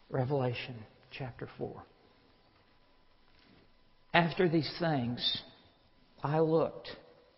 Revelation chapter 4. After these things, I looked,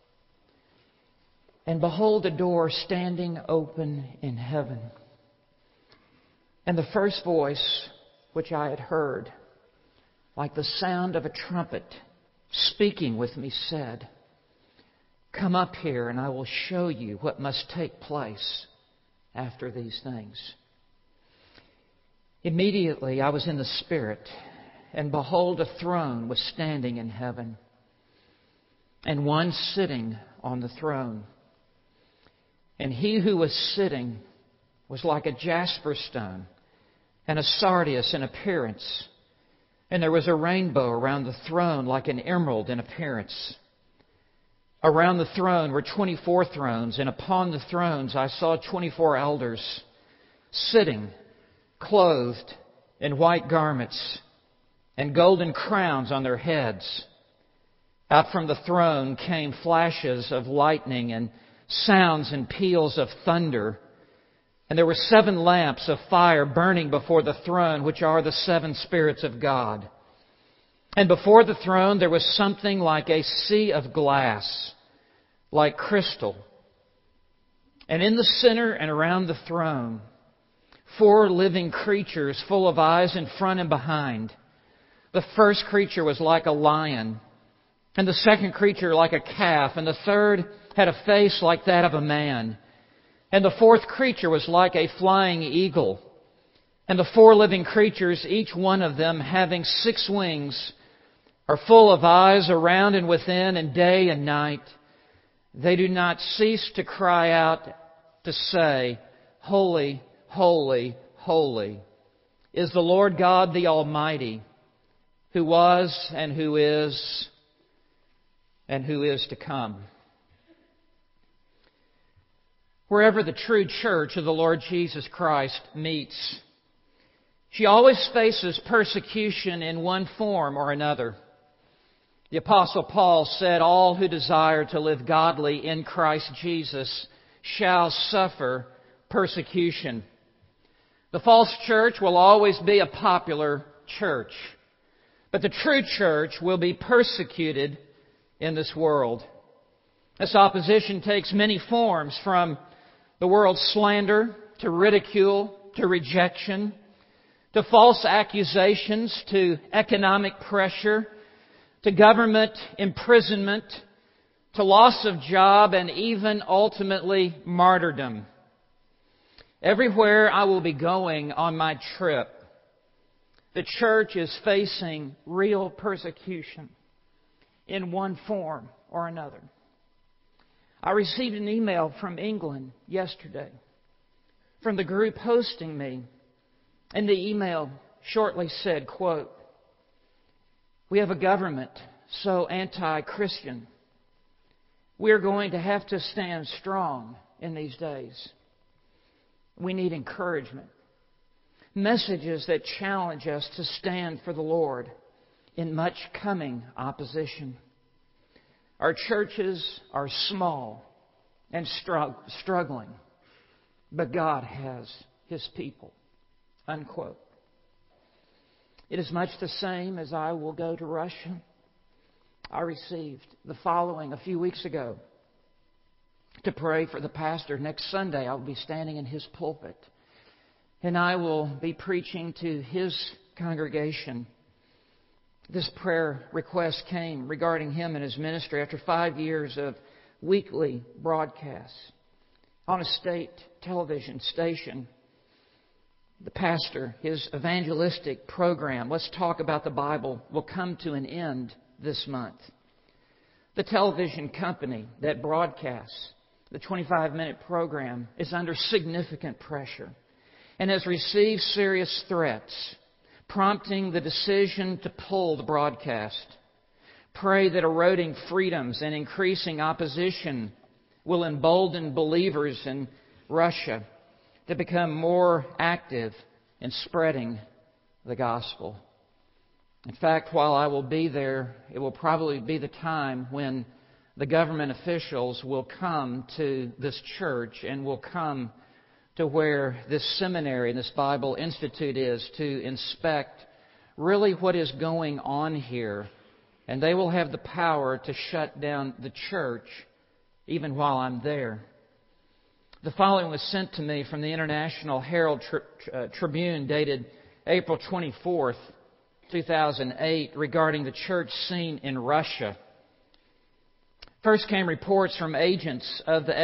and behold, a door standing open in heaven. And the first voice which I had heard, like the sound of a trumpet, speaking with me, said, "Come up here, and I will show you what must take place after these things." Immediately I was in the Spirit, and behold, a throne was standing in heaven, and one sitting on the throne. And he who was sitting was like a jasper stone and a sardius in appearance. And there was a rainbow around the throne like an emerald in appearance. Around the throne were 24 thrones, and upon the thrones I saw 24 elders sitting, clothed in white garments, and golden crowns on their heads. Out from the throne came flashes of lightning and sounds and peals of thunder. And there were 7 lamps of fire burning before the throne, which are the 7 spirits of God. And before the throne there was something like a sea of glass, like crystal. And in the center and around the throne, 4 living creatures full of eyes in front and behind. The first creature was like a lion, and the second creature like a calf, and the third had a face like that of a man. And the fourth creature was like a flying eagle. And the 4 living creatures, each one of them having 6 wings, are full of eyes around and within, and day and night they do not cease to cry out to say, "Holy, holy, holy is the Lord God the Almighty, who was and who is to come." Wherever the true church of the Lord Jesus Christ meets, she always faces persecution in one form or another. The Apostle Paul said, "All who desire to live godly in Christ Jesus shall suffer persecution." The false church will always be a popular church, but the true church will be persecuted in this world. This opposition takes many forms, from the world's slander, to ridicule, to rejection, to false accusations, to economic pressure, to government imprisonment, to loss of job, and even ultimately martyrdom. Everywhere I will be going on my trip, the church is facing real persecution in one form or another. I received an email from England yesterday from the group hosting me, and the email shortly said, quote, "We have a government so anti-Christian. We are going to have to stand strong in these days. We need encouragement. Messages that challenge us to stand for the Lord in much coming opposition. Our churches are small and struggling, but God has His people." Unquote. It is much the same as I will go to Russia. I received the following a few weeks ago to pray for the pastor. Next Sunday I will be standing in his pulpit, and I will be preaching to his congregation. This prayer request came regarding him and his ministry after 5 years of weekly broadcasts on a state television station. The pastor, his evangelistic program, Let's Talk About the Bible, will come to an end this month. The television company that broadcasts the 25-minute program is under significant pressure and has received serious threats, prompting the decision to pull the broadcast. Pray that eroding freedoms and increasing opposition will embolden believers in Russia to become more active in spreading the gospel. In fact, while I will be there, it will probably be the time when the government officials will come to this church and will come to where this seminary, this Bible Institute is, to inspect really what is going on here. And they will have the power to shut down the church even while I'm there. The following was sent to me from the International Herald Tribune dated April 24th, 2008, regarding the church scene in Russia. First came reports from agents of the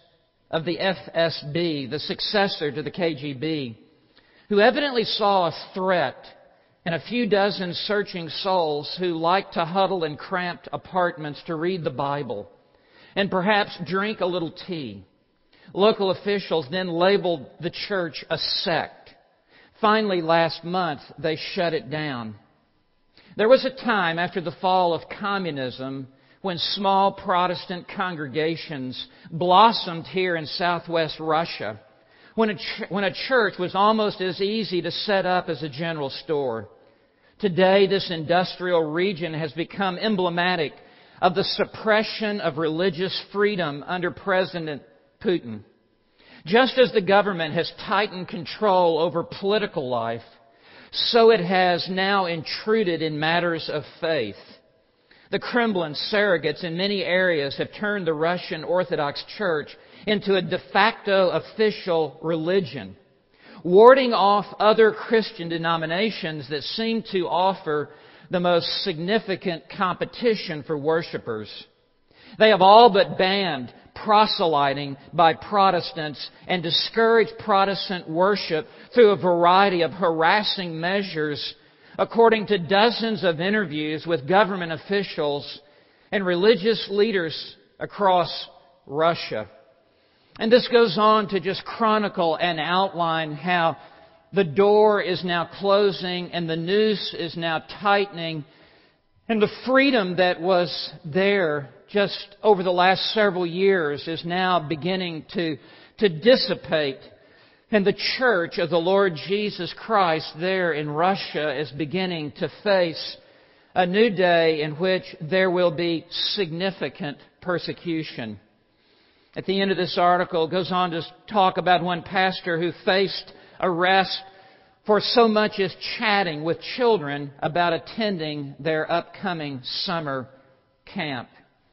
FSB, the successor to the KGB, who evidently saw a threat in a few dozen searching souls who liked to huddle in cramped apartments to read the Bible and perhaps drink a little tea. Local officials then labeled the church a sect. Finally, last month, they shut it down. There was a time after the fall of communism when small Protestant congregations blossomed here in southwest Russia, when a church was almost as easy to set up as a general store. Today, this industrial region has become emblematic of the suppression of religious freedom under President Putin. Just as the government has tightened control over political life, so it has now intruded in matters of faith. The Kremlin surrogates in many areas have turned the Russian Orthodox Church into a de facto official religion, warding off other Christian denominations that seem to offer the most significant competition for worshipers. They have all but banned proselyting by Protestants and discouraged Protestant worship through a variety of harassing measures, according to dozens of interviews with government officials and religious leaders across Russia. And this goes on to just chronicle and outline how the door is now closing and the noose is now tightening, and the freedom that was there just over the last several years is now beginning to dissipate. And the Church of the Lord Jesus Christ there in Russia is beginning to face a new day in which there will be significant persecution. At the end of this article, it goes on to talk about one pastor who faced arrest for so much as chatting with children about attending their upcoming summer camp.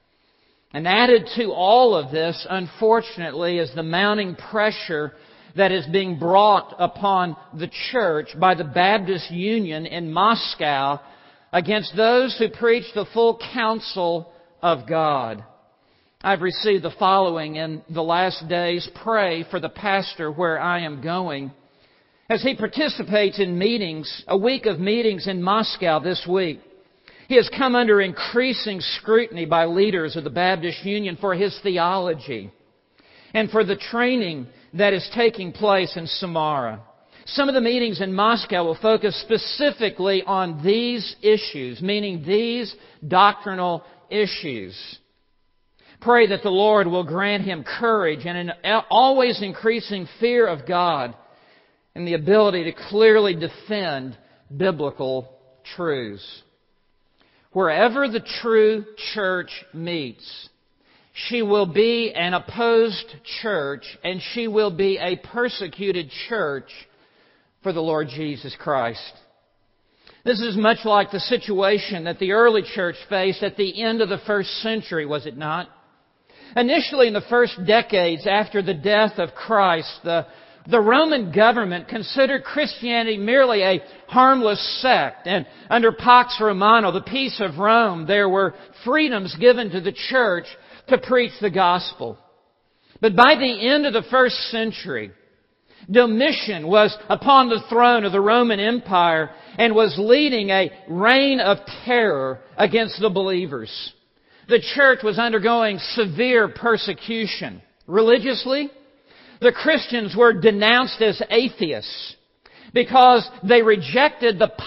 And added to all of this, unfortunately, is the mounting pressure that is being brought upon the church by the Baptist Union in Moscow against those who preach the full counsel of God. I've received the following in the last days: pray for the pastor where I am going. As he participates in meetings, a week of meetings in Moscow this week, he has come under increasing scrutiny by leaders of the Baptist Union for his theology and for the training that is taking place in Samara. Some of the meetings in Moscow will focus specifically on these issues, meaning these doctrinal issues. Pray that the Lord will grant him courage and an always increasing fear of God and the ability to clearly defend biblical truths. Wherever the true church meets, she will be an opposed church, and she will be a persecuted church for the Lord Jesus Christ. This is much like the situation that the early church faced at the end of the first century, was it not? Initially, in the first decades after the death of Christ, the Roman government considered Christianity merely a harmless sect. And under Pax Romana, the peace of Rome, there were freedoms given to the church to preach the gospel. But by the end of the first century, Domitian was upon the throne of the Roman Empire and was leading a reign of terror against the believers. The church was undergoing severe persecution. Religiously, the Christians were denounced as atheists because they rejected the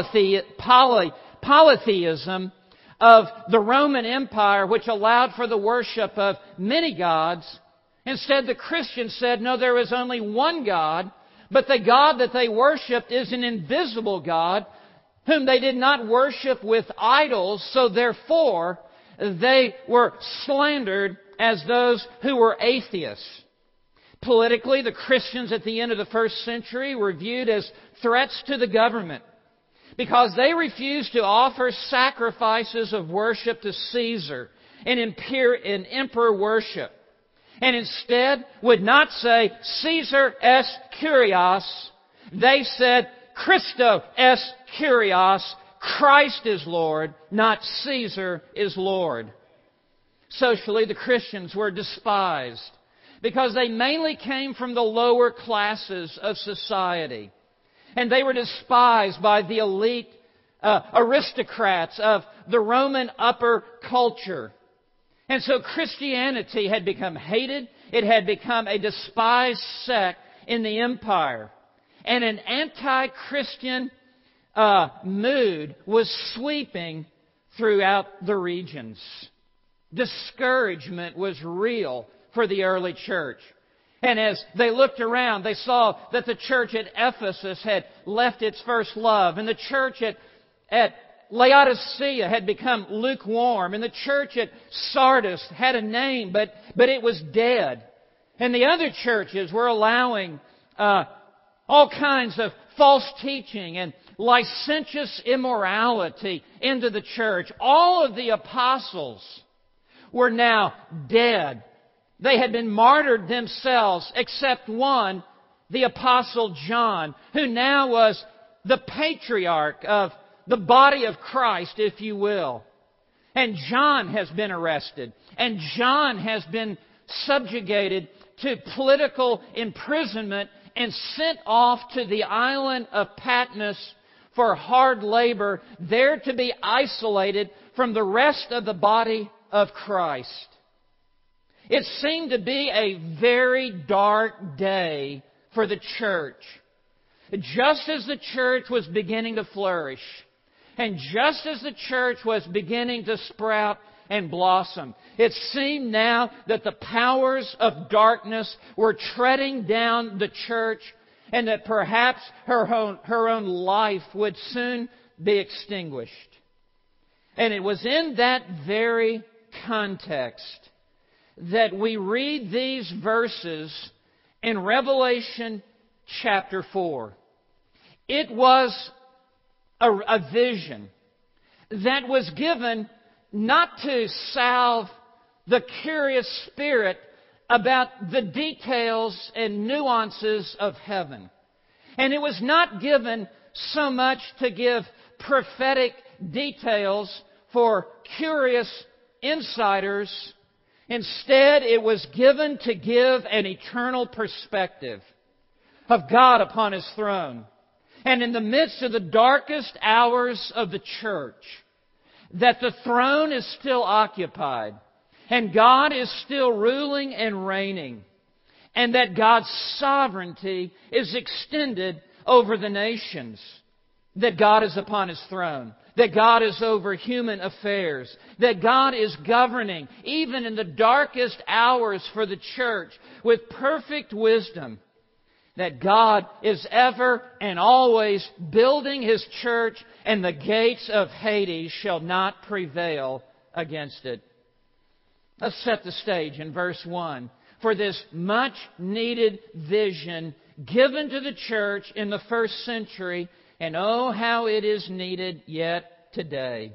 polytheism of the Roman Empire, which allowed for the worship of many gods. Instead, the Christians said, no, there is only one God, but the God that they worshipped is an invisible God, whom they did not worship with idols, so therefore they were slandered as those who were atheists. Politically, the Christians at the end of the first century were viewed as threats to the government because they refused to offer sacrifices of worship to Caesar in emperor worship, and instead would not say Caesar est Kyrios. They said Christo est Kyrios. Christ is Lord, not Caesar is Lord. Socially, the Christians were despised because they mainly came from the lower classes of society. And they were despised by the elite aristocrats of the Roman upper culture. And so Christianity had become hated. It had become a despised sect in the empire. And an anti-Christian mood was sweeping throughout the regions. Discouragement was real for the early church. And as they looked around, they saw that the church at Ephesus had left its first love, and the church at Laodicea had become lukewarm, and the church at Sardis had a name, but it was dead. And the other churches were allowing all kinds of false teaching and licentious immorality into the church. All of the apostles were now dead. They had been martyred themselves, except one, the Apostle John, who now was the patriarch of the body of Christ, if you will. And John has been arrested. And John has been subjugated to political imprisonment and sent off to the island of Patmos for hard labor, there to be isolated from the rest of the body of Christ. It seemed to be a very dark day for the church. Just as the church was beginning to flourish, and just as the church was beginning to sprout and blossom, it seemed now that the powers of darkness were treading down the church, and that perhaps her own life would soon be extinguished. And it was in that very context that we read these verses in Revelation chapter 4. It was a vision that was given not to salve the curious spirit about the details and nuances of heaven. And it was not given so much to give prophetic details for curious insiders. Instead, it was given to give an eternal perspective of God upon His throne. And in the midst of the darkest hours of the church, that the throne is still occupied, and God is still ruling and reigning, and that God's sovereignty is extended over the nations, that God is upon His throne, that God is over human affairs, that God is governing even in the darkest hours for the church with perfect wisdom, that God is ever and always building His church, and the gates of Hades shall not prevail against it. Let's set the stage in verse 1 for this much needed vision given to the church in the first century, and oh, how it is needed yet today.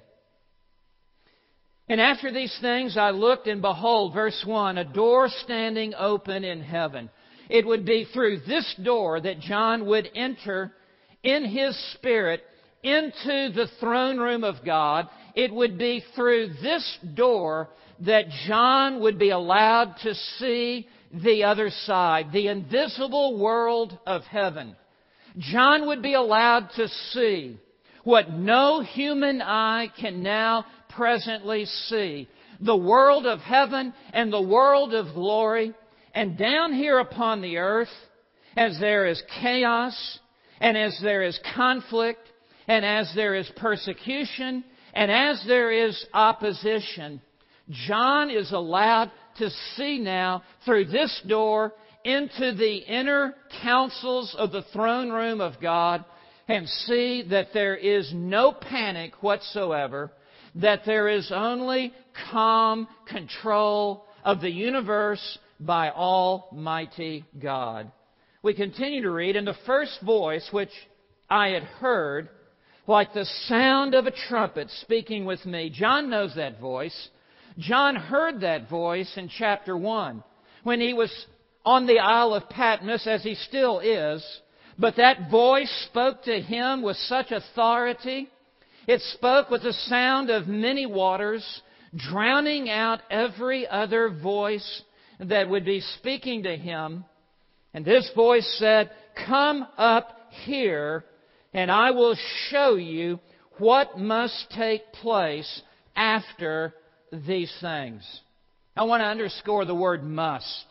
And after these things I looked, and behold, verse 1, a door standing open in heaven. It would be through this door that John would enter in his spirit into the throne room of God. It would be through this door that John would be allowed to see the other side, the invisible world of heaven. John would be allowed to see what no human eye can now presently see. The world of heaven and the world of glory. And down here upon the earth, as there is chaos, and as there is conflict, and as there is persecution, and as there is opposition, John is allowed to see now through this door into the inner councils of the throne room of God, and see that there is no panic whatsoever, that there is only calm control of the universe by Almighty God. We continue to read, "And the first voice which I had heard, like the sound of a trumpet speaking with me." John knows that voice. John heard that voice in chapter 1 when he was on the Isle of Patmos, as he still is. But that voice spoke to him with such authority. It spoke with the sound of many waters, drowning out every other voice that would be speaking to him. And this voice said, "Come up here, and I will show you what must take place after these things." I want to underscore the word must.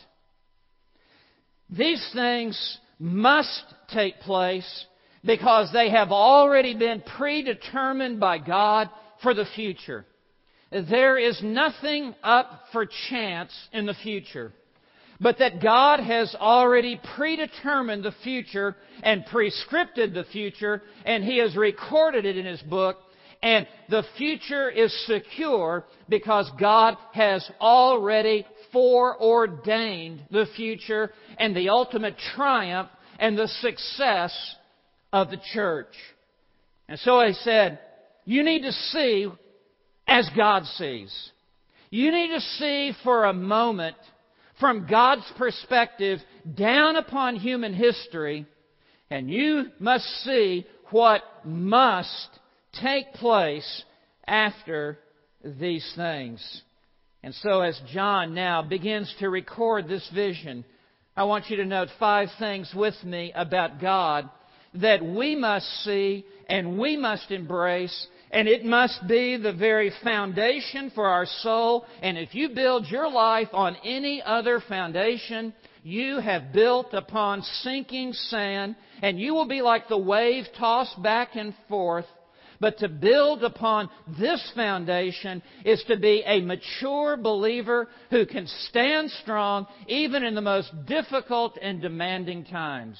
These things must take place because they have already been predetermined by God for the future. There is nothing up for chance in the future, but that God has already predetermined the future and prescripted the future, and He has recorded it in His book, and the future is secure because God has already foreordained the future and the ultimate triumph and the success of the church. And so I said, you need to see as God sees. You need to see for a moment from God's perspective down upon human history, and you must see what must take place after these things. And so as John now begins to record this vision, I want you to note 5 things with me about God that we must see and we must embrace, and it must be the very foundation for our soul. And if you build your life on any other foundation, you have built upon sinking sand, and you will be like the wave tossed back and forth. But to build upon this foundation is to be a mature believer who can stand strong even in the most difficult and demanding times.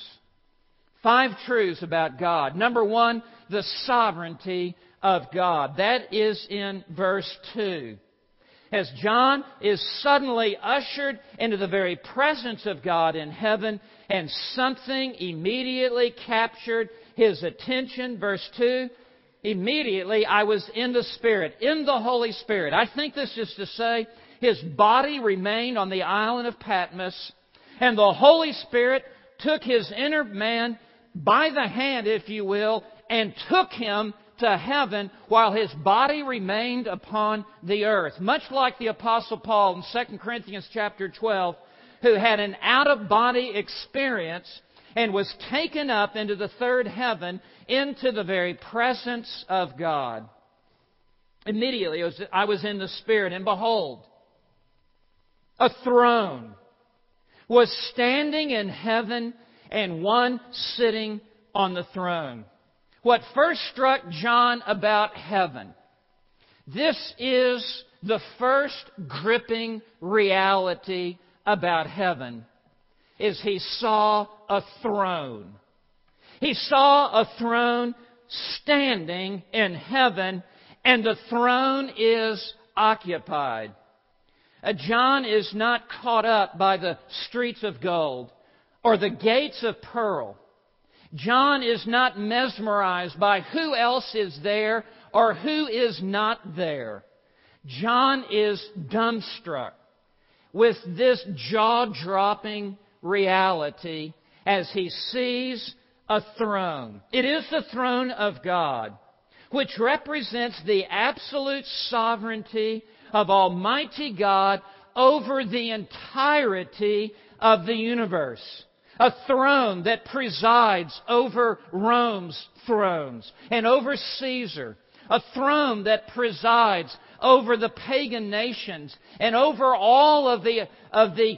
5 truths about God. Number 1, the sovereignty of God. That is in verse 2. As John is suddenly ushered into the very presence of God in heaven, and something immediately captured his attention. Verse 2, immediately I was in the Spirit, in the Holy Spirit. I think this is to say his body remained on the island of Patmos, and the Holy Spirit took his inner man by the hand, if you will, and took him to heaven while his body remained upon the earth. Much like the Apostle Paul in 2 Corinthians chapter 12, who had an out-of-body experience and was taken up into the third heaven, into the very presence of God. Immediately I was in the Spirit, and behold, a throne was standing in heaven, and one sitting on the throne. What first struck John about heaven, this is the first gripping reality about heaven, is he saw a throne. He saw a throne standing in heaven, and the throne is occupied. John is not caught up by the streets of gold or the gates of pearl. John is not mesmerized by who else is there or who is not there. John is dumbstruck with this jaw-dropping reality as he sees a throne. It is the throne of God, which represents the absolute sovereignty of Almighty God over the entirety of the universe. A throne that presides over Rome's thrones and over Caesar. A throne that presides over the pagan nations and over all of the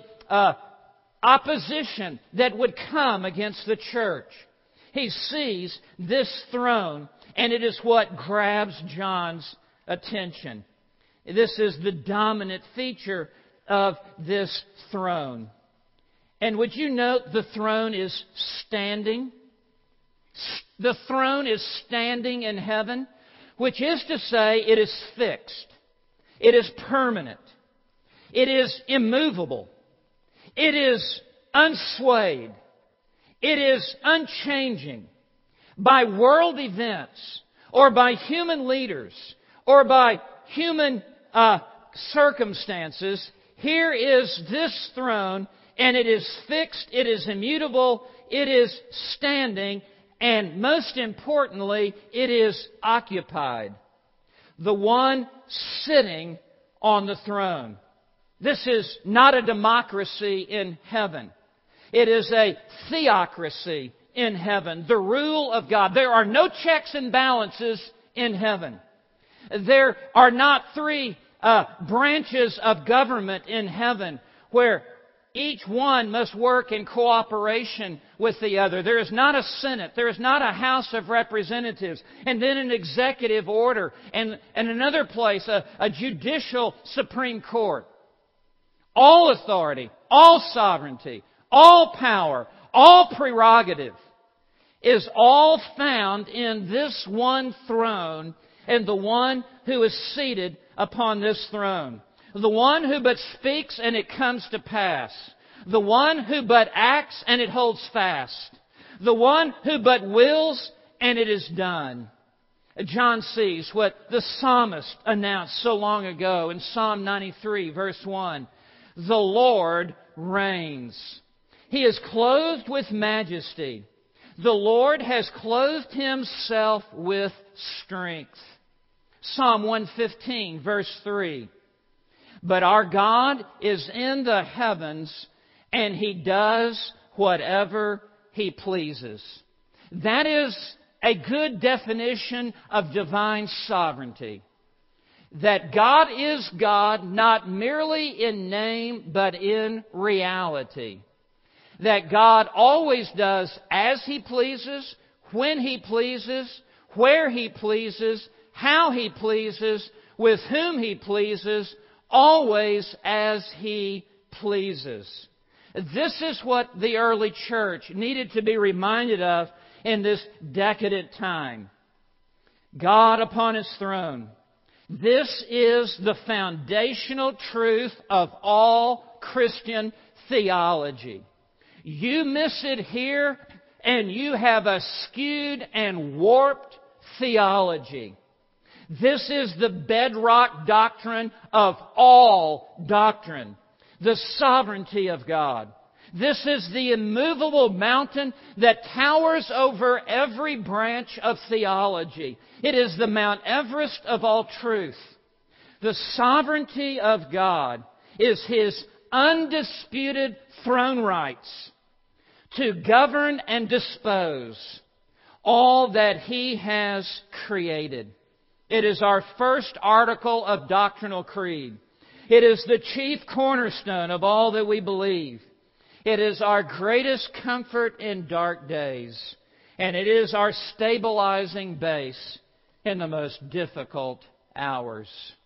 opposition that would come against the church. He sees this throne, and it is what grabs John's attention. This is the dominant feature of this throne. And would you note the throne is standing? The throne is standing in heaven, which is to say it is fixed. It is permanent. It is immovable. It is unswayed. It is unchanging by world events or by human leaders or by human circumstances. Here is this throne, and it is fixed, it is immutable, it is standing, and most importantly, it is occupied. The one sitting on the throne. This is not a democracy in heaven. It is a theocracy in heaven. The rule of God. There are no checks and balances in heaven. There are not three branches of government in heaven where each one must work in cooperation with the other. There is not a Senate. There is not a House of Representatives. And then an executive order. And another place, a judicial Supreme Court. All authority, all sovereignty, all power, all prerogative is all found in this one throne and the one who is seated upon this throne. The one who but speaks and it comes to pass. The one who but acts and it holds fast. The one who but wills and it is done. John sees what the psalmist announced so long ago in Psalm 93, verse 1. The Lord reigns. He is clothed with majesty. The Lord has clothed Himself with strength. Psalm 115, verse 3. But our God is in the heavens, and He does whatever He pleases. That is a good definition of divine sovereignty. That God is God not merely in name, but in reality. That God always does as He pleases, when He pleases, where He pleases, how He pleases, with whom He pleases, always as He pleases. This is what the early church needed to be reminded of in this decadent time. God upon His throne. This is the foundational truth of all Christian theology. You miss it here, and you have a skewed and warped theology. This is the bedrock doctrine of all doctrine, the sovereignty of God. This is the immovable mountain that towers over every branch of theology. It is the Mount Everest of all truth. The sovereignty of God is His undisputed throne rights to govern and dispose all that He has created. It is our first article of doctrinal creed. It is the chief cornerstone of all that we believe. It is our greatest comfort in dark days. And it is our stabilizing base in the most difficult hours.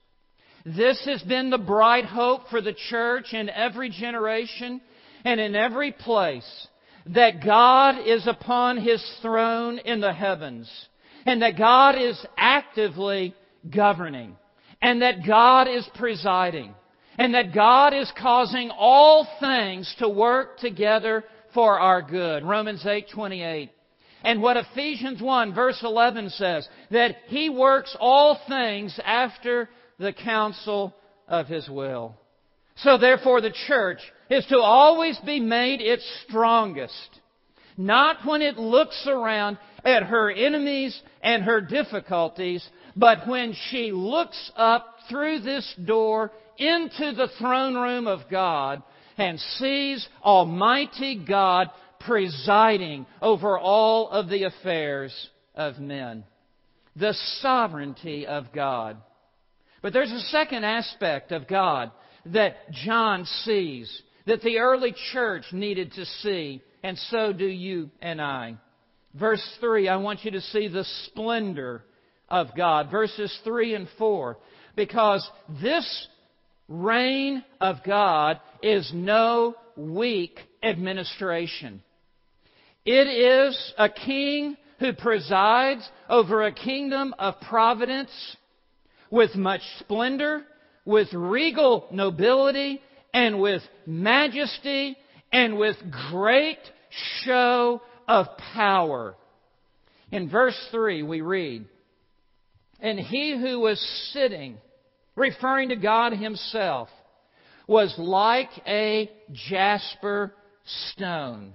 This has been the bright hope for the church in every generation and in every place. That God is upon His throne in the heavens. And that God is actively governing. And that God is presiding. And that God is causing all things to work together for our good. Romans 8:28. And what Ephesians 1 verse 11 says, that He works all things after the counsel of His will. So therefore the church is to always be made its strongest. Not when it looks around at her enemies and her difficulties, but when she looks up through this door into the throne room of God and sees Almighty God presiding over all of the affairs of men. The sovereignty of God. But there's a second aspect of God that John sees, that the early church needed to see, and so do you and I. Verse 3, I want you to see the splendor of God. Verses 3 and 4. Because this reign of God is no weak administration. It is a king who presides over a kingdom of providence with much splendor, with regal nobility, and with majesty and with great show of power. In verse 3 we read, "And he who was sitting," referring to God Himself, "was like a jasper stone."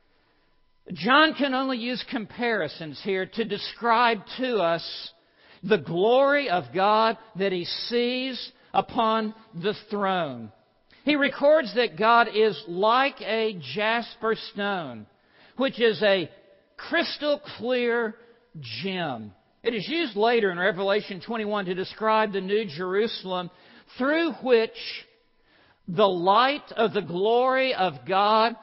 John can only use comparisons here to describe to us the glory of God that He sees upon the throne. He records that God is like a jasper stone, which is a crystal clear gem. It is used later in Revelation 21 to describe the New Jerusalem, through which the light of the glory of God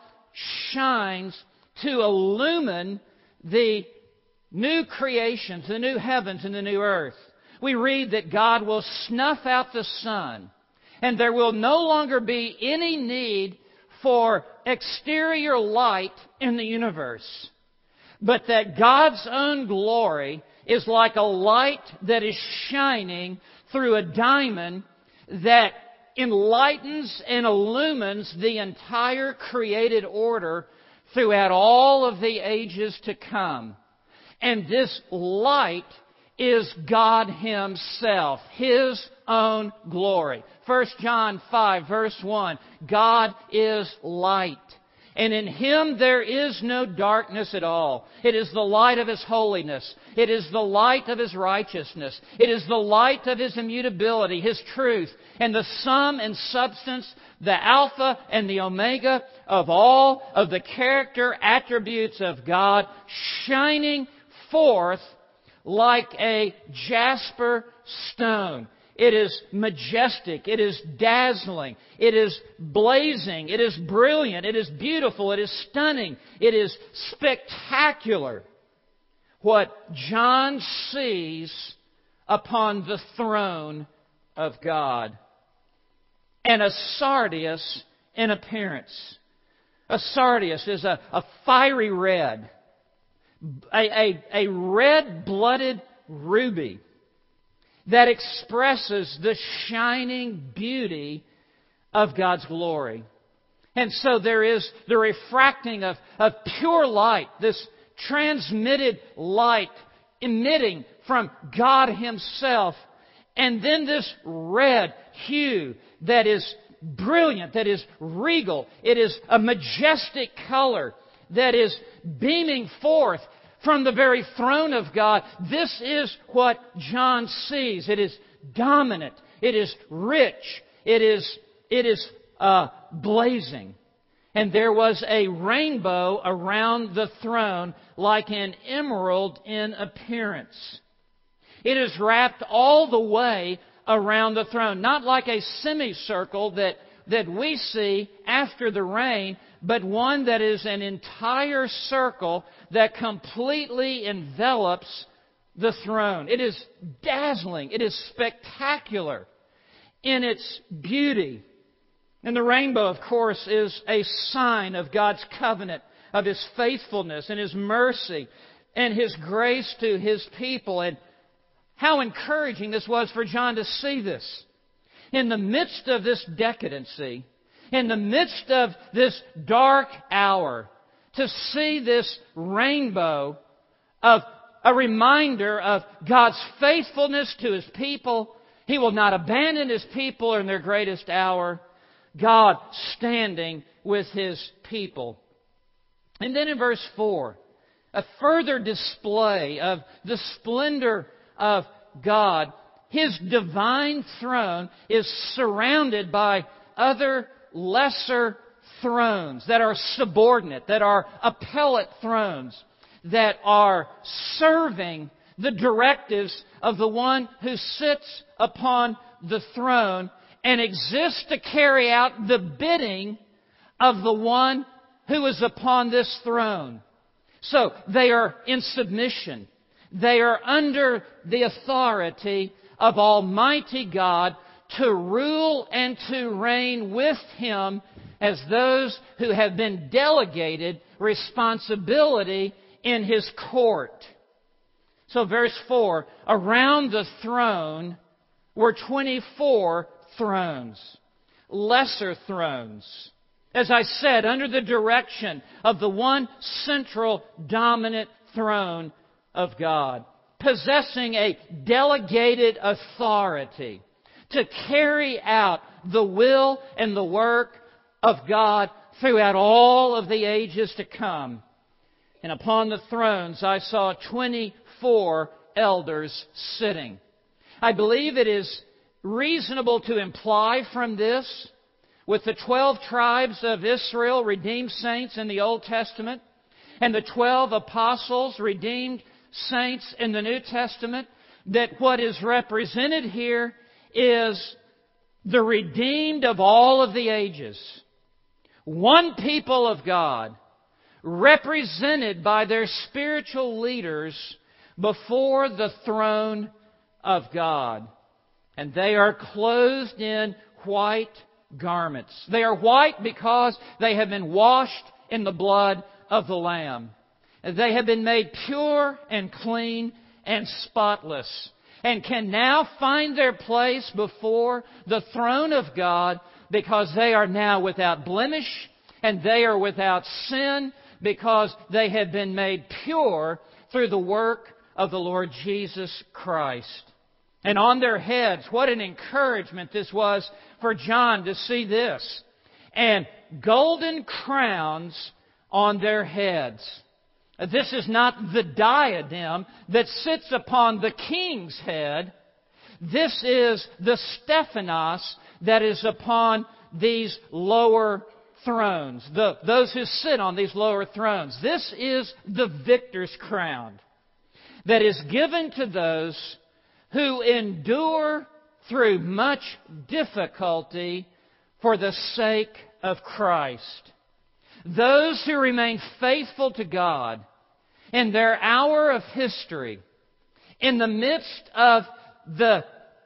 shines to illumine the new creations, the new heavens and the new earth. We read that God will snuff out the sun, and there will no longer be any need for exterior light in the universe, but that God's own glory is like a light that is shining through a diamond that enlightens and illumines the entire created order throughout all of the ages to come. And this light is God Himself, His own glory. 1 John 5, verse 1, God is light, and in Him there is no darkness at all. It is the light of His holiness. It is the light of His righteousness. It is the light of His immutability, His truth, and the sum and substance, the Alpha and the Omega of all of the character attributes of God, shining forth like a jasper stone. It is majestic. It is dazzling. It is blazing. It is brilliant. It is beautiful. It is stunning. It is spectacular. What John sees upon the throne of God. And a sardius in appearance. A sardius is a fiery red. A red-blooded ruby that expresses the shining beauty of God's glory. And so there is the refracting of pure light, this transmitted light emitting from God Himself, and then this red hue that is brilliant, that is regal. It is a majestic color that is beaming forth from the very throne of God. This is what John sees. It is dominant. It is rich. It is blazing. And there was a rainbow around the throne like an emerald in appearance. It is wrapped all the way around the throne, not like a semicircle that we see after the rain, but one that is an entire circle that completely envelops the throne. It is dazzling. It is spectacular in its beauty. And the rainbow, of course, is a sign of God's covenant, of His faithfulness and His mercy and His grace to His people. And how encouraging this was for John to see this. In the midst of this decadency, in the midst of this dark hour, to see this rainbow of a reminder of God's faithfulness to His people. He will not abandon His people in their greatest hour. God standing with His people. And then in verse 4, a further display of the splendor of God. His divine throne is surrounded by other lesser thrones that are subordinate, that are appellate thrones, that are serving the directives of the one who sits upon the throne and exists to carry out the bidding of the one who is upon this throne. So they are in submission. They are under the authority of Almighty God to rule and to reign with Him as those who have been delegated responsibility in His court. So verse 4, around the throne were 24 thrones. lesser thrones. As I said, under the direction of the one central dominant throne of God, possessing a delegated authority to carry out the will and the work of God throughout all of the ages to come. And upon the thrones I saw 24 elders sitting. I believe it is reasonable to imply from this, with the 12 tribes of Israel, redeemed saints in the Old Testament, and the 12 apostles, redeemed saints in the New Testament, that what is represented here is the redeemed of all of the ages. One people of God, represented by their spiritual leaders before the throne of God. And they are clothed in white garments. They are white because they have been washed in the blood of the Lamb. They have been made pure and clean and spotless, and can now find their place before the throne of God because they are now without blemish and they are without sin because they have been made pure through the work of the Lord Jesus Christ. And on their heads, what an encouragement this was for John to see this. And golden crowns on their heads. This is not the diadem that sits upon the king's head. This is the Stephanos that is upon these lower thrones. Those who sit on these lower thrones. This is the victor's crown that is given to those who endure through much difficulty for the sake of Christ. Those who remain faithful to God in their hour of history, in the midst of the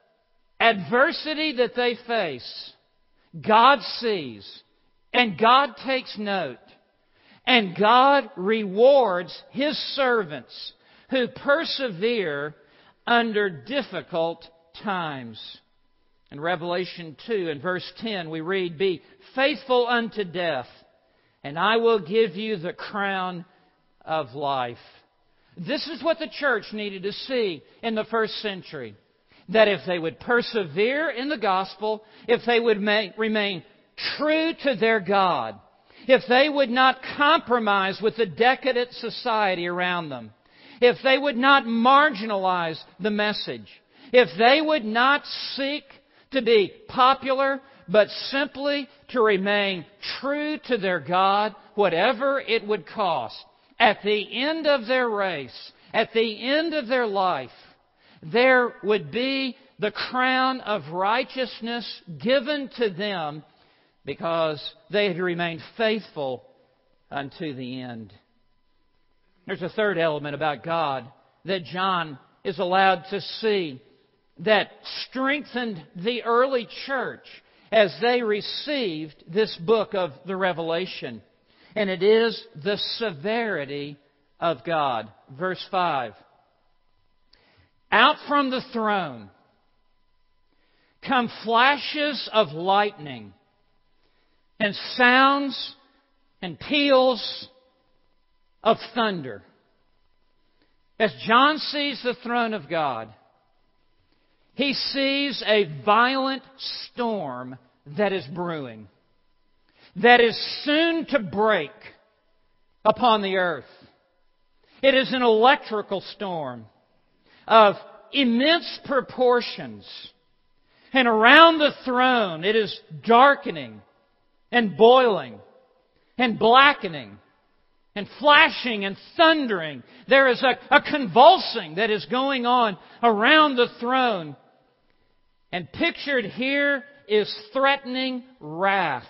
adversity that they face, God sees and God takes note, and God rewards His servants who persevere under difficult times. In Revelation 2 and verse 10 we read, "Be faithful unto death, and I will give you the crown of life." This is what the church needed to see in the first century. That if they would persevere in the gospel, if they would remain true to their God, if they would not compromise with the decadent society around them, if they would not marginalize the message, if they would not seek to be popular, but simply to remain true to their God, whatever it would cost, at the end of their race, at the end of their life, there would be the crown of righteousness given to them because they had remained faithful unto the end. There's a third element about God that John is allowed to see that strengthened the early church as they received this book of the Revelation. And it is the severity of God. Verse 5. "Out from the throne come flashes of lightning and sounds and peals of thunder." As John sees the throne of God, he sees a violent storm that is brewing, that is soon to break upon the earth. It is an electrical storm of immense proportions. And around the throne it is darkening and boiling and blackening and flashing and thundering. There is a convulsing that is going on around the throne. And pictured here is threatening wrath,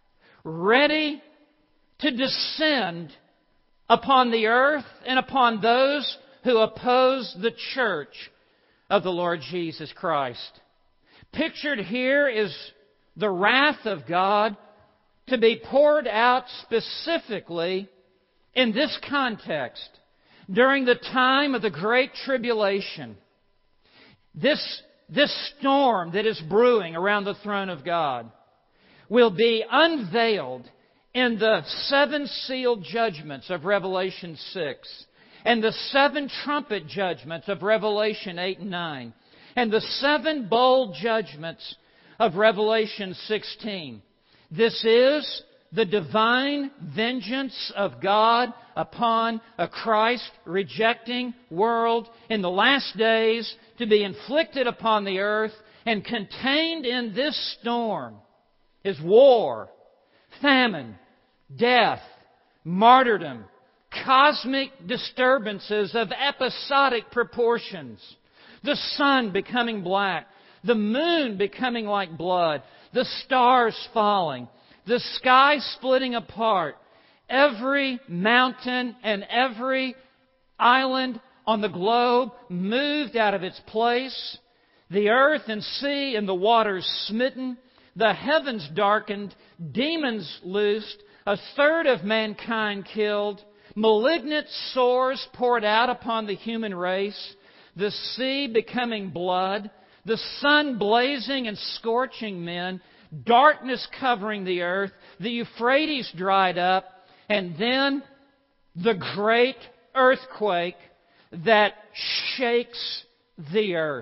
ready to descend upon the earth and upon those who oppose the church of the Lord Jesus Christ. Pictured here is the wrath of God to be poured out specifically in this context during the time of the Great Tribulation. This storm that is brewing around the throne of God will be unveiled in the 7 sealed judgments of Revelation 6, and the 7 trumpet judgments of Revelation 8 and 9, and the 7 bowl judgments of Revelation 16. This is the divine vengeance of God upon a Christ-rejecting world in the last days, to be inflicted upon the earth. And contained in this storm is war, famine, death, martyrdom, cosmic disturbances of episodic proportions, the sun becoming black, the moon becoming like blood, the stars falling, the sky splitting apart, every mountain and every island on the globe moved out of its place, the earth and sea and the waters smitten, the heavens darkened, demons loosed, a third of mankind killed, malignant sores poured out upon the human race, the sea becoming blood, the sun blazing and scorching men, darkness covering the earth, the Euphrates dried up, and then the great earthquake that shakes the earth.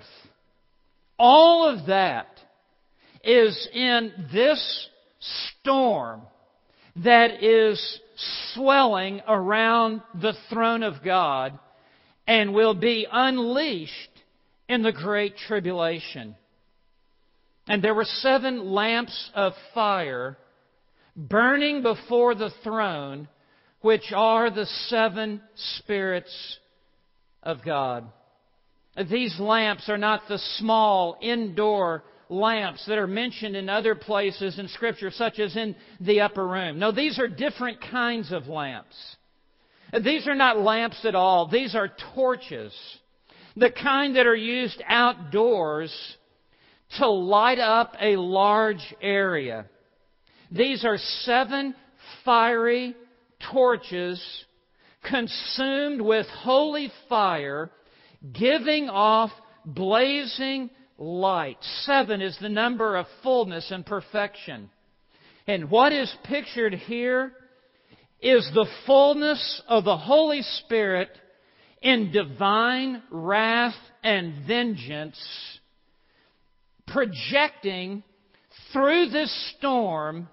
All of that is in this storm that is swelling around the throne of God and will be unleashed in the Great Tribulation. And there were 7 lamps of fire burning before the throne, which are the 7 spirits of God. These lamps are not the small indoor lamps that are mentioned in other places in Scripture, such as in the upper room. No, these are different kinds of lamps. These are not lamps at all. These are torches. The kind that are used outdoors to light up a large area. These are 7 fiery torches consumed with holy fire, giving off blazing light. 7 is the number of fullness and perfection. And what is pictured here is the fullness of the Holy Spirit in divine wrath and vengeance, projecting through this storm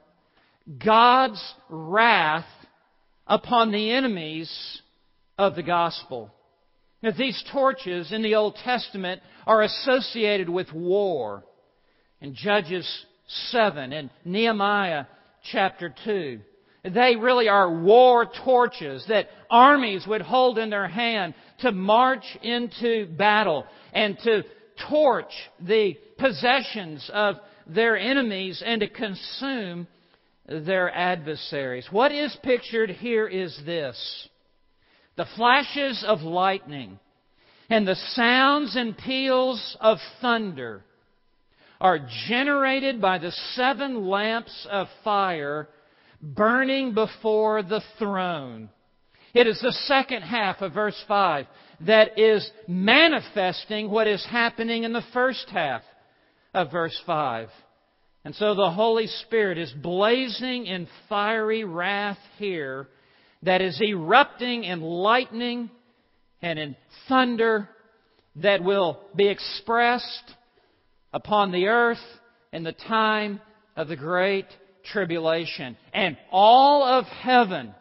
God's wrath upon the enemies of the gospel. Now, these torches in the Old Testament are associated with war. In Judges 7 and Nehemiah chapter 2. They really are war torches that armies would hold in their hand to march into battle and to torch the possessions of their enemies and to consume their adversaries. What is pictured here is this: the flashes of lightning and the sounds and peals of thunder are generated by the 7 lamps of fire burning before the throne. It is the second half of verse 5 that is manifesting what is happening in the first half of verse 5. And so the Holy Spirit is blazing in fiery wrath here that is erupting in lightning and in thunder that will be expressed upon the earth in the time of the Great Tribulation. And all of heaven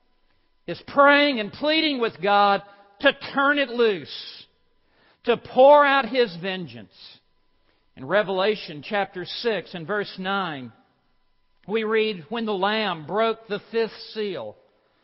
is praying and pleading with God to turn it loose, to pour out His vengeance. In Revelation chapter 6 and verse 9, we read, "When the Lamb broke the 5th seal,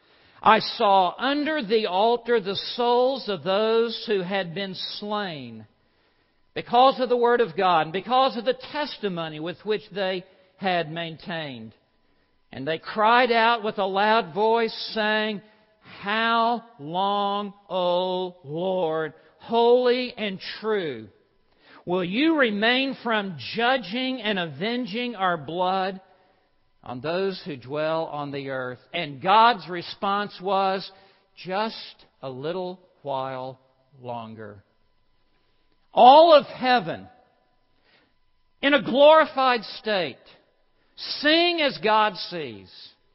I saw under the altar the souls of those who had been slain because of the Word of God and because of the testimony with which they had maintained. And they cried out with a loud voice, saying, 'How long, O Lord, holy and true, will you remain from judging and avenging our blood on those who dwell on the earth?' And God's response was, 'Just a little while longer.'" All of heaven, in a glorified state, Sing as God sees.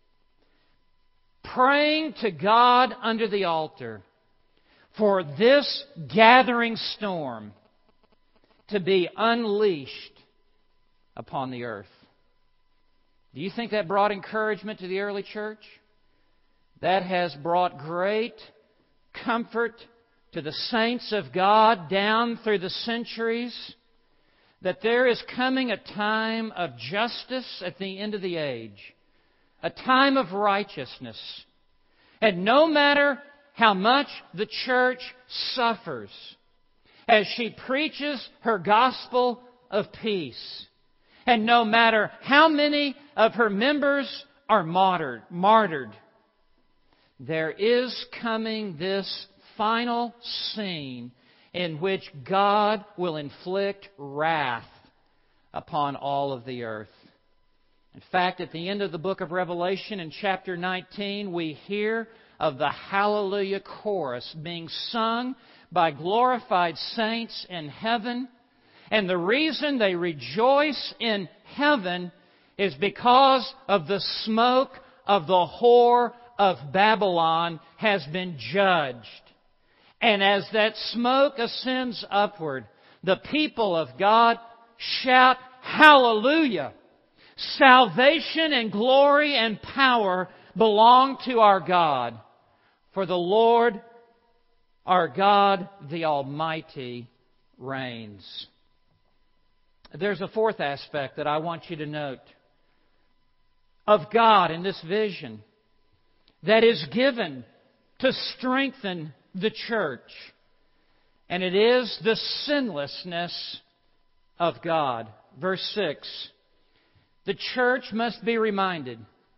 Praying to God under the altar for this gathering storm to be unleashed upon the earth. Do you think that brought encouragement to the early church? That has brought great comfort to the saints of God down through the centuries, that there is coming a time of justice at the end of the age, a time of righteousness. And no matter how much the church suffers as she preaches her gospel of peace, and no matter how many of her members are martyred, there is coming this final scene in which God will inflict wrath upon all of the earth. In fact, at the end of the book of Revelation in chapter 19, we hear of the Hallelujah chorus being sung by glorified saints in heaven. And the reason they rejoice in heaven is because of the smoke of the whore of Babylon has been judged. And as that smoke ascends upward, the people of God shout, Hallelujah! Salvation and glory and power belong to our God. For the Lord, our God, the Almighty, reigns. There's a fourth aspect that I want you to note of God in this vision that is given to strengthen the church. And it is the sinlessness of God. Verse 6. The church must be reminded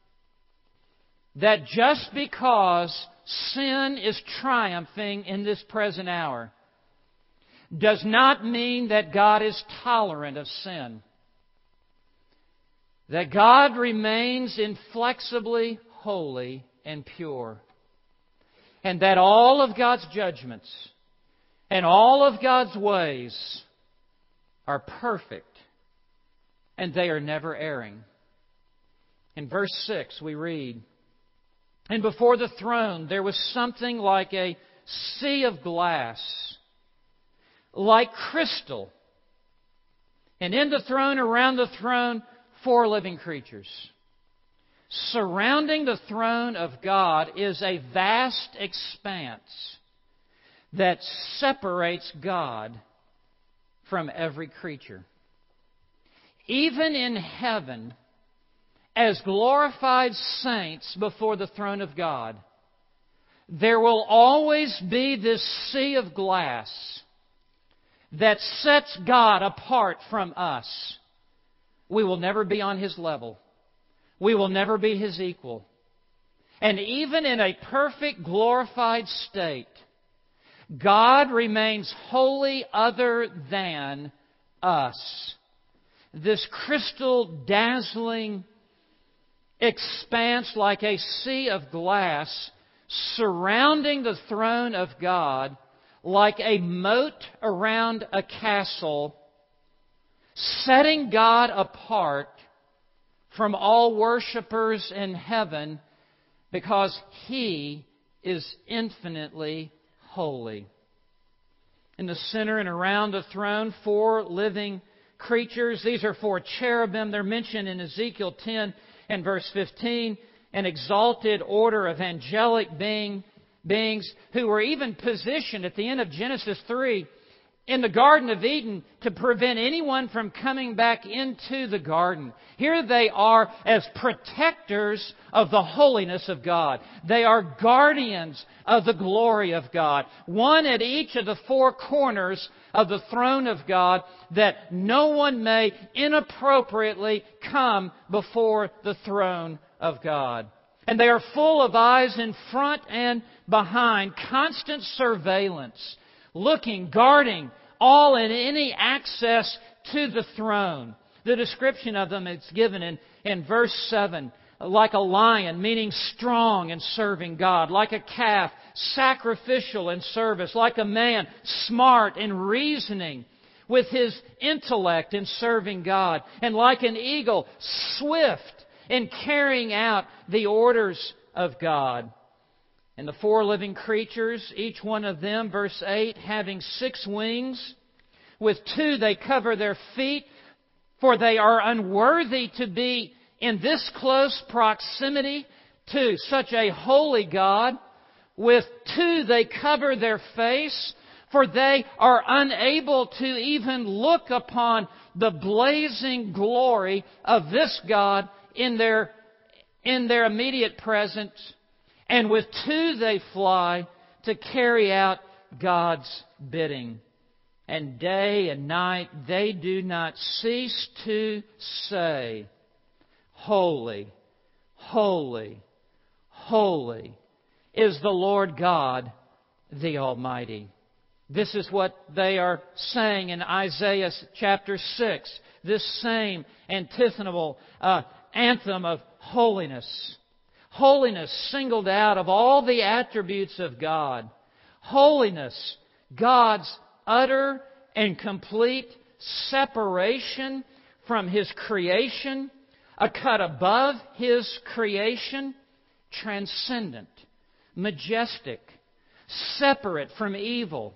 that just because sin is triumphing in this present hour does not mean that God is tolerant of sin. That God remains inflexibly holy and pure. And that all of God's judgments and all of God's ways are perfect. And they are never erring. In verse 6 we read, And before the throne there was something like a sea of glass, like crystal. And in the throne, around the throne, 4 living creatures. Surrounding the throne of God is a vast expanse that separates God from every creature. Even in heaven, as glorified saints before the throne of God, there will always be this sea of glass that sets God apart from us. We will never be on His level. We will never be His equal. And even in a perfect, glorified state, God remains wholly other than us. This crystal dazzling expanse like a sea of glass surrounding the throne of God like a moat around a castle, setting God apart from all worshipers in heaven because He is infinitely holy. In the center and around the throne, 4 living creatures. These are 4 cherubim. They're mentioned in Ezekiel 10 and verse 15. An exalted order of angelic beings who were even positioned at the end of Genesis 3 in the Garden of Eden to prevent anyone from coming back into the garden. Here they are as protectors of the holiness of God. They are guardians of the glory of God. One at each of the 4 corners of the throne of God, that no one may inappropriately come before the throne of God. And they are full of eyes in front and behind, constant surveillance, looking, guarding all and any access to the throne. The description of them is given in verse 7. Like a lion, meaning strong and serving God. Like a calf, sacrificial in service. Like a man, smart in reasoning. with his intellect in serving God, and like an eagle, swift in carrying out the orders of God. And the four living creatures, each one of them, verse 8, having 6 wings, with 2 they cover their feet, for they are unworthy to be in this close proximity to such a holy God. With 2 they cover their face, for they are unable to even look upon the blazing glory of this God in their immediate presence. And with 2 they fly to carry out God's bidding. And day and night they do not cease to say, Holy, holy, holy is the Lord God, the Almighty. This is what they are saying in Isaiah chapter 6. This same antiphonal anthem of holiness. Holiness singled out of all the attributes of God. Holiness, God's utter and complete separation from His creation, a cut above His creation, transcendent, majestic, separate from evil,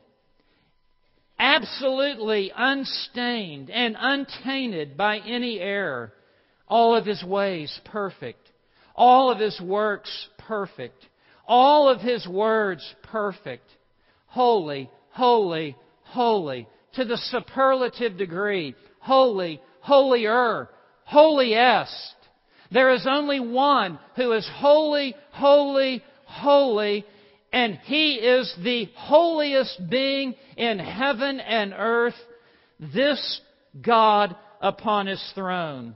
absolutely unstained and untainted by any error, all of His ways perfect, all of His works perfect, all of His words perfect, holy, holy, holy, to the superlative degree, holy, holier, holiest. There is only one who is holy, holy, holy, and He is the holiest being in heaven and earth, this God upon His throne.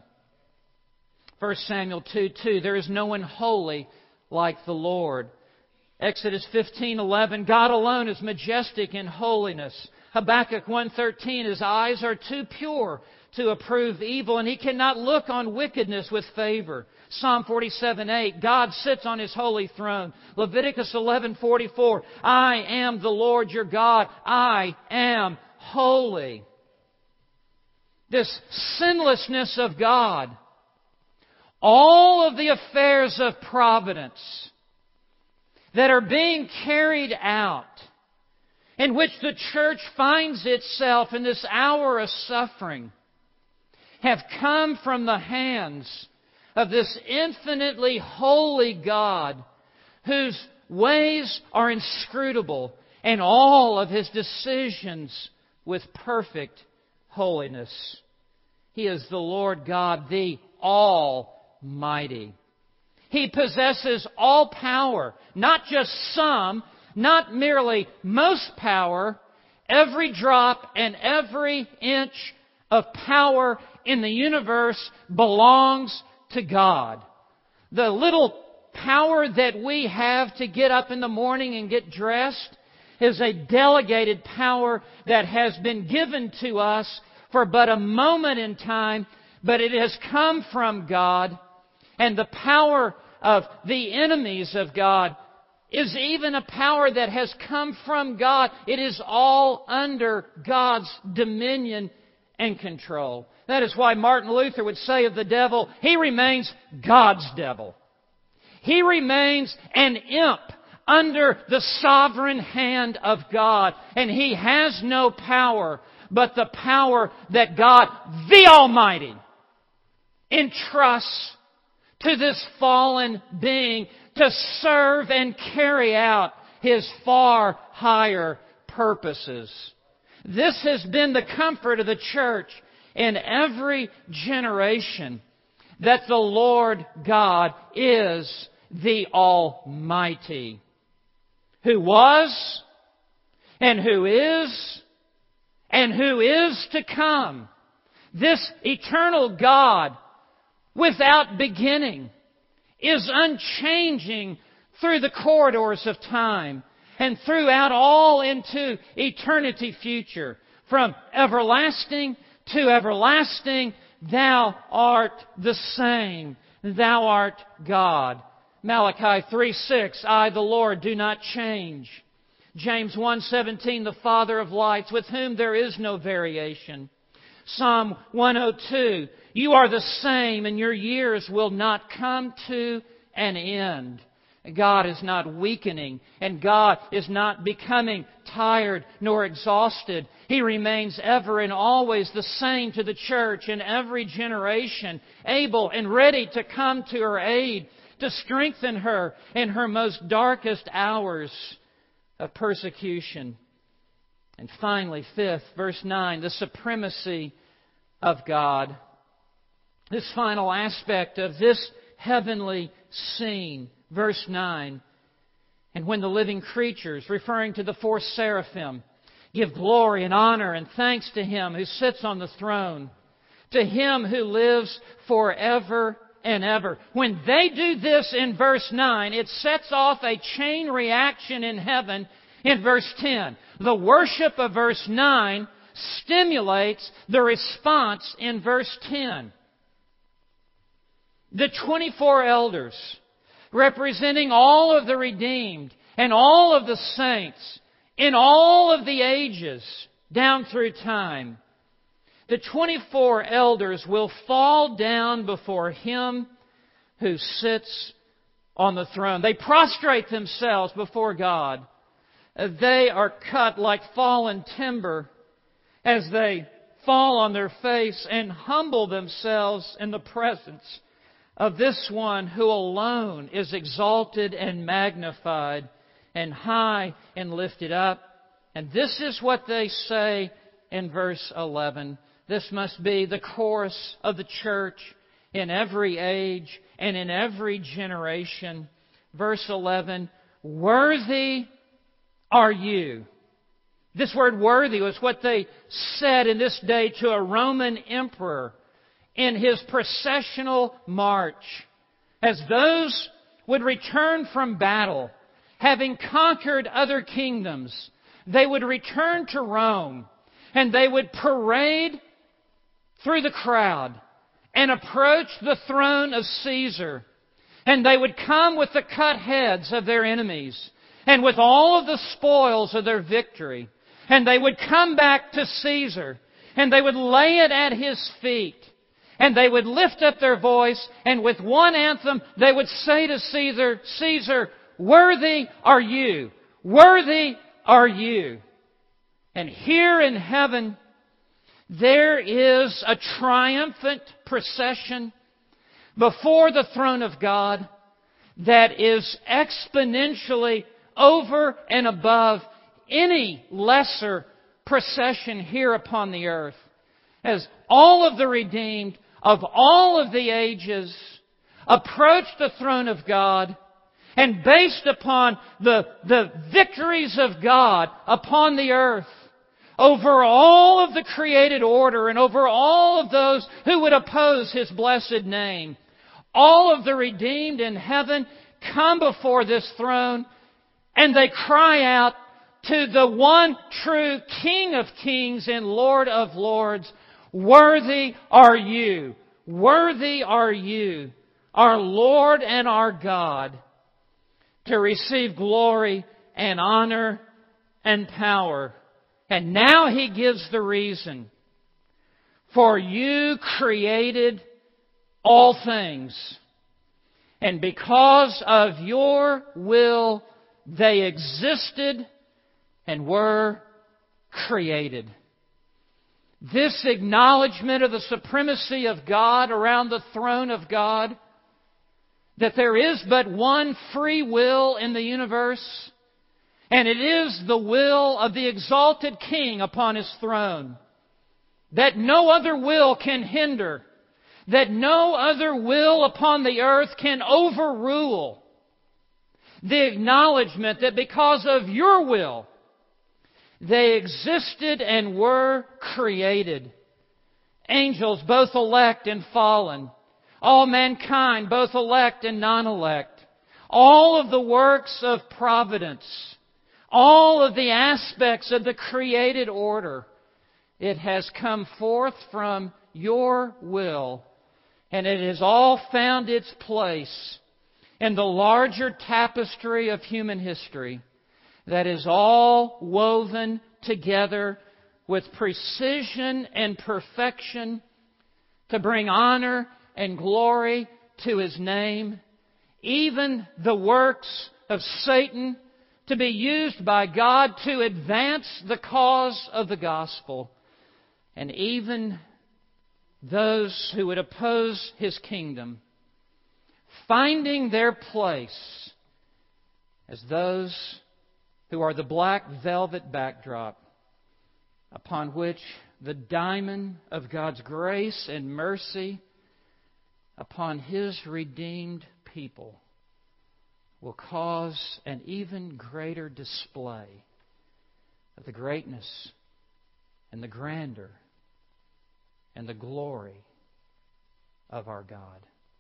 1 Samuel 2:2, there is no one holy like the Lord. Exodus 15:11, God alone is majestic in holiness. Habakkuk 1:13, His eyes are too pure to approve evil, and He cannot look on wickedness with favor. Psalm 47:8, God sits on His holy throne. Leviticus 11:44, I am the Lord your God. I am holy. This sinlessness of God, all of the affairs of providence that are being carried out, in which the church finds itself in this hour of suffering, have come from the hands of this infinitely holy God, whose ways are inscrutable and all of His decisions with perfect holiness. He is the Lord God, the Almighty. He possesses all power, not just some, not merely most power. Every drop and every inch of power in the universe belongs to God. The little power that we have to get up in the morning and get dressed is a delegated power that has been given to us for but a moment in time, but it has come from God. And the power of the enemies of God is even a power that has come from God. It is all under God's dominion and control. That is why Martin Luther would say of the devil, he remains God's devil. He remains an imp under the sovereign hand of God. And he has no power but the power that God, the Almighty, entrusts to this fallen being to serve and carry out His far higher purposes. This has been the comfort of the church in every generation, that the Lord God is the Almighty, who was, and who is to come. This eternal God, without beginning, is unchanging through the corridors of time and throughout all into eternity future. From everlasting to everlasting, Thou art the same. Thou art God. Malachi 3:6, I, the Lord, do not change. James 1:17, the Father of lights, with whom there is no variation. Psalm 102, you are the same and your years will not come to an end. God is not weakening and God is not becoming tired nor exhausted. He remains ever and always the same to the church in every generation, able and ready to come to her aid, to strengthen her in her most darkest hours of persecution. And finally, fifth, verse 9, the supremacy of God. This final aspect of this heavenly scene. Verse 9, and when the living creatures, referring to the four seraphim, give glory and honor and thanks to Him who sits on the throne, to Him who lives forever and ever. When they do this in verse 9, it sets off a chain reaction in heaven in verse 10. The worship of verse 9 stimulates the response in verse 10. The 24 elders, representing all of the redeemed and all of the saints in all of the ages down through time. The 24 elders will fall down before Him who sits on the throne. They prostrate themselves before God. They are cut like fallen timber as they fall on their face and humble themselves in the presence of this One who alone is exalted and magnified and high and lifted up. And this is what they say in verse 11. This must be the chorus of the church in every age and in every generation. Verse 11, worthy are you. This word worthy was what they said in this day to a Roman emperor in his processional march. As those would return from battle, having conquered other kingdoms, they would return to Rome and they would parade through the crowd and approach the throne of Caesar. And they would come with the cut heads of their enemies and with all of the spoils of their victory. And they would come back to Caesar and they would lay it at His feet. And they would lift up their voice, and with one anthem, they would say to Caesar, Caesar, worthy are you. Worthy are you. And here in heaven, there is a triumphant procession before the throne of God that is exponentially over and above any lesser procession here upon the earth. As all of the redeemed of all of the ages approach the throne of God, and based upon the victories of God upon the earth, over all of the created order and over all of those who would oppose His blessed name, all of the redeemed in heaven come before this throne and they cry out to the one true King of kings and Lord of lords, worthy are you, worthy are you, our Lord and our God, to receive glory and honor and power. And now He gives the reason. For you created all things, and because of your will they existed and were created. This acknowledgement of the supremacy of God around the throne of God, that there is but one free will in the universe, and it is the will of the exalted King upon His throne, that no other will can hinder, that no other will upon the earth can overrule. The acknowledgement that because of your will, they existed and were created. Angels, both elect and fallen. All mankind, both elect and non-elect. All of the works of providence. All of the aspects of the created order. It has come forth from your will. And it has all found its place in the larger tapestry of human history. that is all woven together with precision and perfection to bring honor and glory to His name, even the works of Satan to be used by God to advance the cause of the gospel, and even those who would oppose His kingdom finding their place as those who are the black velvet backdrop upon which the diamond of God's grace and mercy upon His redeemed people will cause an even greater display of the greatness and the grandeur and the glory of our God.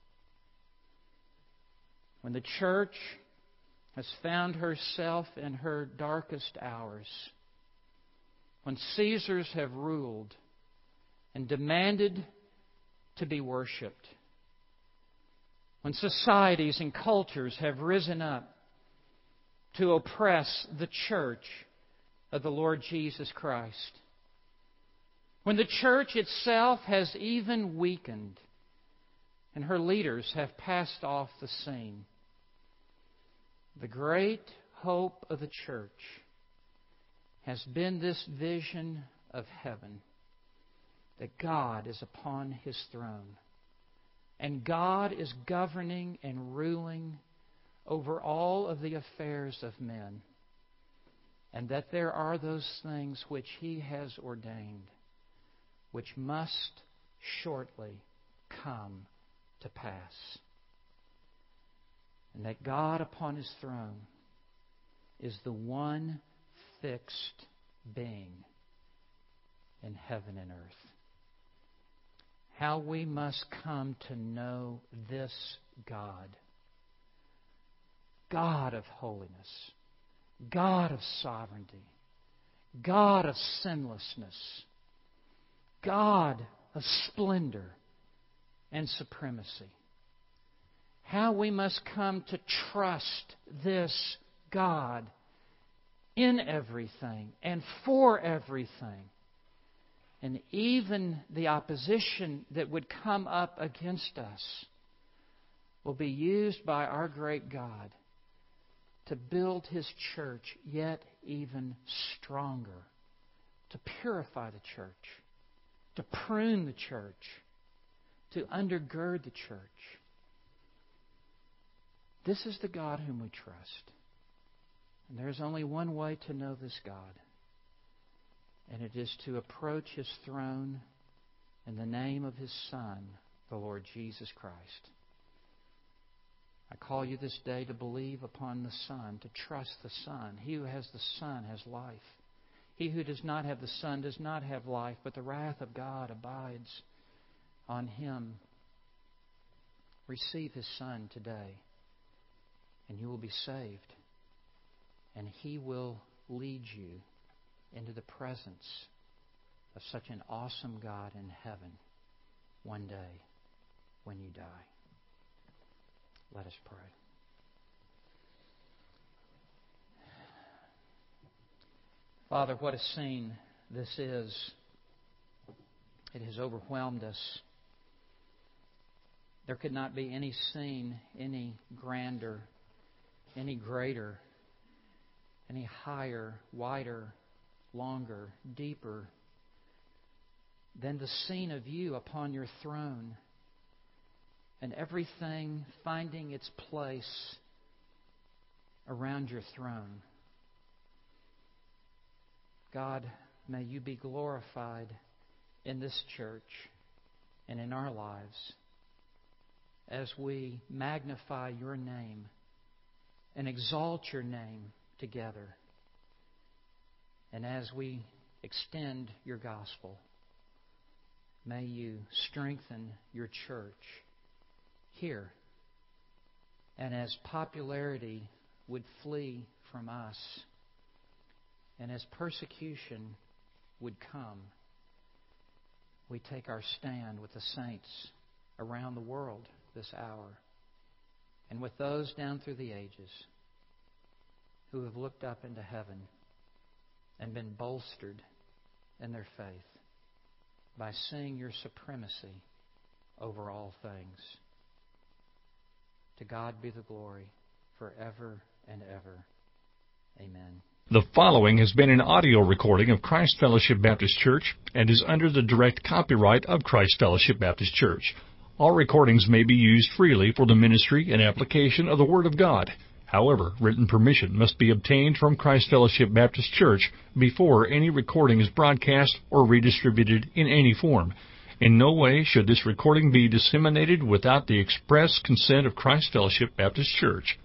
When the church has found herself in her darkest hours, when Caesars have ruled and demanded to be worshipped, when societies and cultures have risen up to oppress the church of the Lord Jesus Christ, when the church itself has even weakened and her leaders have passed off the scene, the great hope of the church has been this vision of heaven, that God is upon His throne, and God is governing and ruling over all of the affairs of men, and that there are those things which He has ordained, which must shortly come to pass. And that God upon His throne is the one fixed being in heaven and earth. How we must come to know this God. God of holiness. God of sovereignty. God of sinlessness. God of splendor and supremacy. How we must come to trust this God in everything and for everything. And even the opposition that would come up against us will be used by our great God to build His church yet even stronger, to purify the church, to prune the church, to undergird the church. This is the God whom we trust. And there is only one way to know this God, and it is to approach His throne in the name of His Son, the Lord Jesus Christ. I call you this day to believe upon the Son, to trust the Son. He who has the Son has life. He who does not have the Son does not have life, but the wrath of God abides on him. Receive His Son today, and you will be saved. And He will lead you into the presence of such an awesome God in heaven one day when you die. Let us pray. Father, what a scene this is. It has overwhelmed us. There could not be any scene any grander, any greater, any higher, wider, longer, deeper than the scene of You upon Your throne, and everything finding its place around Your throne. God, may You be glorified in this church and in our lives as we magnify Your name and exalt Your name together, and as we extend Your gospel. May You strengthen Your church here, and as popularity would flee from us, and as persecution would come, we take our stand with the saints around the world this hour, and with those down through the ages who have looked up into heaven and been bolstered in their faith by seeing your supremacy over all things. To God be the glory forever and ever. Amen. The following has been an audio recording of Christ Fellowship Baptist Church and is under the direct copyright of Christ Fellowship Baptist Church. All recordings may be used freely for the ministry and application of the Word of God. However, written permission must be obtained from Christ Fellowship Baptist Church before any recording is broadcast or redistributed in any form. In no way should this recording be disseminated without the express consent of Christ Fellowship Baptist Church.